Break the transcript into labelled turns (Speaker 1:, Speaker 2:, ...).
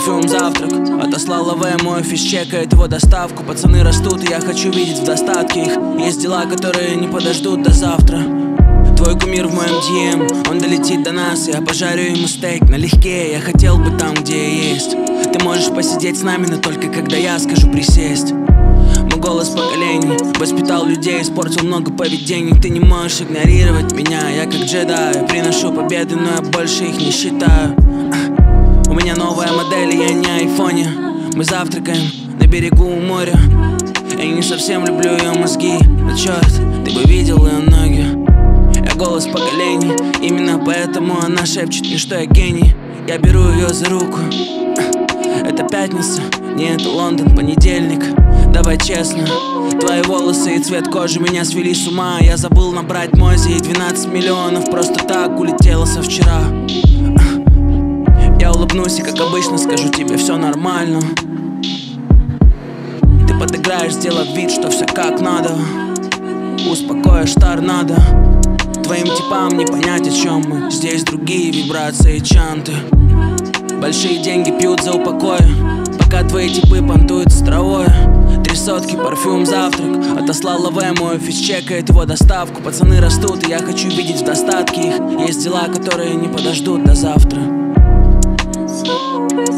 Speaker 1: парфюм завтрак. Отослала ВМ, офис чекает его доставку. Пацаны растут, и я хочу видеть в достатке их. Есть дела, которые не подождут до завтра. Твой кумир в моем DM, он долетит до нас. Я пожарю ему стейк налегке. Я хотел бы там, где я есть. Ты можешь посидеть с нами, но только когда я скажу присесть. Мой голос поколений воспитал людей, испортил много поведений. Ты не можешь игнорировать меня, я как джедай. Я приношу победы, но я больше их не считаю. У меня новая модель, я не айфоне. Мы завтракаем на берегу моря. Я не совсем люблю ее мозги, но черт, ты бы видел ее ноги. Я голос поколений, именно поэтому она шепчет мне, что я гений. Я беру ее за руку. Это пятница, не это Лондон, понедельник. Давай честно, твои волосы и цвет кожи меня свели с ума. Я забыл набрать Мози, и 12 миллионов просто так улетело со вчера. Я улыбнусь и, как обычно, скажу тебе, все нормально. Ты подыграешь, сделав вид, что все как надо. Успокоишь торнадо. Твоим типам не понять, о чем мы. Здесь другие вибрации, чанты. Большие деньги пьют за упокой, пока твои типы понтуют с травой. 3 сотки, парфюм, завтрак. Отослала ВМ, офис чекает его доставку. Пацаны растут, и я хочу видеть в достатке их. Есть дела, которые не подождут до завтра.